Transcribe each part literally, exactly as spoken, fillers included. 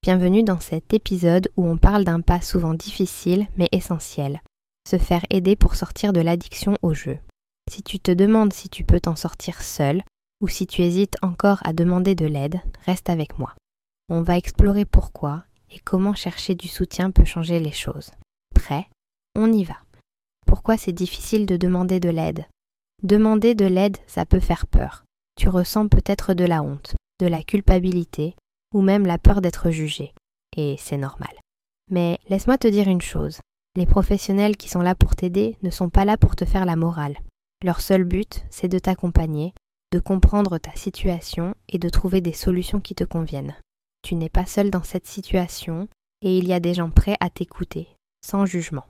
Bienvenue dans cet épisode où on parle d'un pas souvent difficile mais essentiel, se faire aider pour sortir de l'addiction au jeu. Si tu te demandes si tu peux t'en sortir seul ou si tu hésites encore à demander de l'aide, reste avec moi. On va explorer pourquoi et comment chercher du soutien peut changer les choses. Prêt ? On y va. Pourquoi c'est difficile de demander de l'aide ? Demander de l'aide, ça peut faire peur. Tu ressens peut-être de la honte, de la culpabilité ou même la peur d'être jugé. Et c'est normal. Mais laisse-moi te dire une chose. Les professionnels qui sont là pour t'aider ne sont pas là pour te faire la morale. Leur seul but, c'est de t'accompagner, de comprendre ta situation et de trouver des solutions qui te conviennent. Tu n'es pas seul dans cette situation et il y a des gens prêts à t'écouter, sans jugement.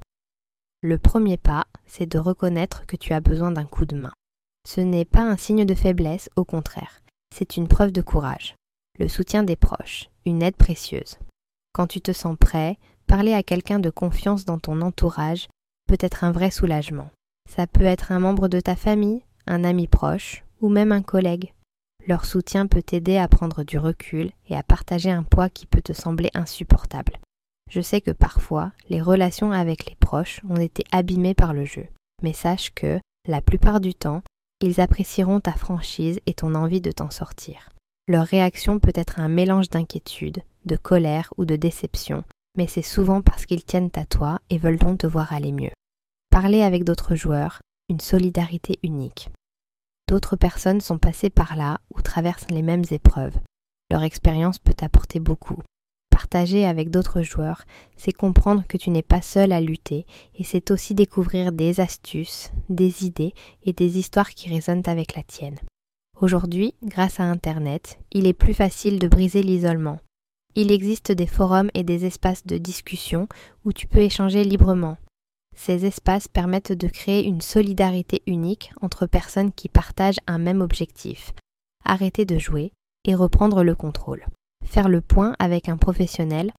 Le premier pas, c'est de reconnaître que tu as besoin d'un coup de main. Ce n'est pas un signe de faiblesse, au contraire. C'est une preuve de courage. Le soutien des proches, une aide précieuse. Quand tu te sens prêt, parler à quelqu'un de confiance dans ton entourage peut être un vrai soulagement. Ça peut être un membre de ta famille, un ami proche ou même un collègue. Leur soutien peut t'aider à prendre du recul et à partager un poids qui peut te sembler insupportable. Je sais que parfois, les relations avec les proches ont été abîmées par le jeu. Mais sache que, la plupart du temps, ils apprécieront ta franchise et ton envie de t'en sortir. Leur réaction peut être un mélange d'inquiétude, de colère ou de déception, mais c'est souvent parce qu'ils tiennent à toi et veulent donc te voir aller mieux. Parler avec d'autres joueurs, une solidarité unique. D'autres personnes sont passées par là ou traversent les mêmes épreuves. Leur expérience peut t'apporter beaucoup. Partager avec d'autres joueurs, c'est comprendre que tu n'es pas seul à lutter et c'est aussi découvrir des astuces, des idées et des histoires qui résonnent avec la tienne. Aujourd'hui, grâce à Internet, il est plus facile de briser l'isolement. Il existe des forums et des espaces de discussion où tu peux échanger librement. Ces espaces permettent de créer une solidarité unique entre personnes qui partagent un même objectif, arrêter de jouer et reprendre le contrôle. Faire le point avec un professionnel,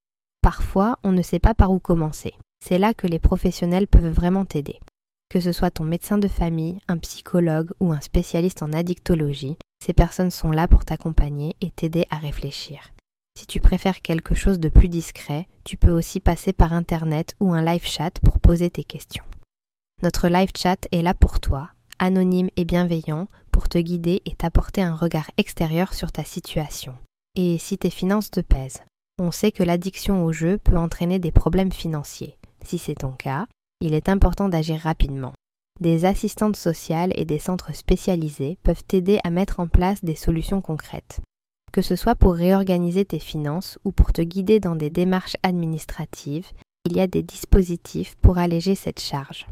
parfois on ne sait pas par où commencer. C'est là que les professionnels peuvent vraiment t'aider. Que ce soit ton médecin de famille, un psychologue ou un spécialiste en addictologie, ces personnes sont là pour t'accompagner et t'aider à réfléchir. Si tu préfères quelque chose de plus discret, tu peux aussi passer par Internet ou un live chat pour poser tes questions. Notre live chat est là pour toi, anonyme et bienveillant, pour te guider et t'apporter un regard extérieur sur ta situation. Et si tes finances te pèsent, on sait que l'addiction au jeu peut entraîner des problèmes financiers. Si c'est ton cas, il est important d'agir rapidement. Des assistantes sociales et des centres spécialisés peuvent t'aider à mettre en place des solutions concrètes. Que ce soit pour réorganiser tes finances ou pour te guider dans des démarches administratives, il y a des dispositifs pour alléger cette charge.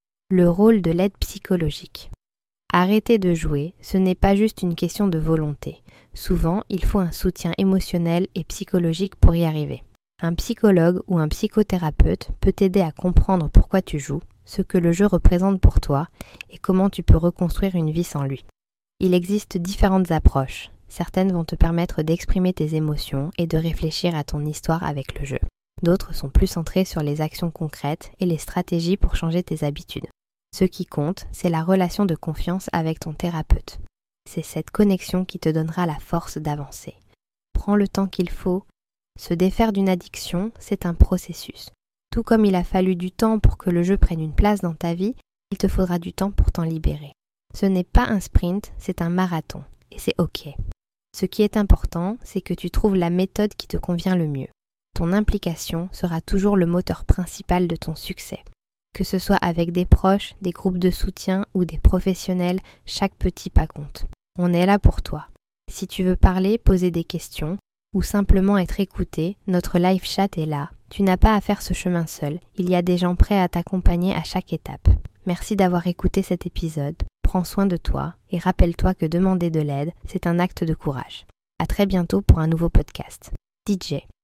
Le rôle de l'aide psychologique. Arrêter de jouer, ce n'est pas juste une question de volonté. Souvent, il faut un soutien émotionnel et psychologique pour y arriver. Un psychologue ou un psychothérapeute peut t'aider à comprendre pourquoi tu joues, ce que le jeu représente pour toi et comment tu peux reconstruire une vie sans lui. Il existe différentes approches. Certaines vont te permettre d'exprimer tes émotions et de réfléchir à ton histoire avec le jeu. D'autres sont plus centrées sur les actions concrètes et les stratégies pour changer tes habitudes. Ce qui compte, c'est la relation de confiance avec ton thérapeute. C'est cette connexion qui te donnera la force d'avancer. Prends le temps qu'il faut. Se défaire d'une addiction, c'est un processus. Tout comme il a fallu du temps pour que le jeu prenne une place dans ta vie, il te faudra du temps pour t'en libérer. Ce n'est pas un sprint, c'est un marathon. Et c'est ok. Ce qui est important, c'est que tu trouves la méthode qui te convient le mieux. Ton implication sera toujours le moteur principal de ton succès. Que ce soit avec des proches, des groupes de soutien ou des professionnels, chaque petit pas compte. On est là pour toi. Si tu veux parler, poser des questions ou simplement être écouté, notre live chat est là. Tu n'as pas à faire ce chemin seul. Il y a des gens prêts à t'accompagner à chaque étape. Merci d'avoir écouté cet épisode. Prends soin de toi et rappelle-toi que demander de l'aide, c'est un acte de courage. À très bientôt pour un nouveau podcast. D J